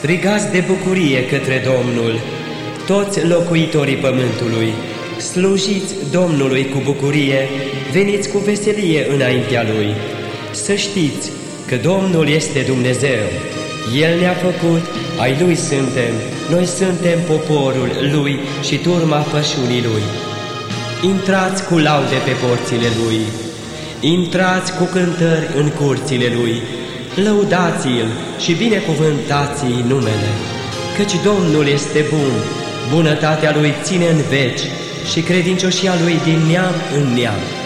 Strigați de bucurie către Domnul, toți locuitorii pământului, slujiți Domnului cu bucurie, veniți cu veselie înaintea Lui. Să știți că Domnul este Dumnezeu, El ne-a făcut, ai Lui suntem, noi suntem poporul Lui și turma pășunii Lui. Intrați cu laude pe porțile Lui, intrați cu cântări în curțile Lui, lăudați-l și binecuvântați-i numele, căci Domnul este bun, bunătatea Lui ține în veci și credincioșia Lui din neam în neam.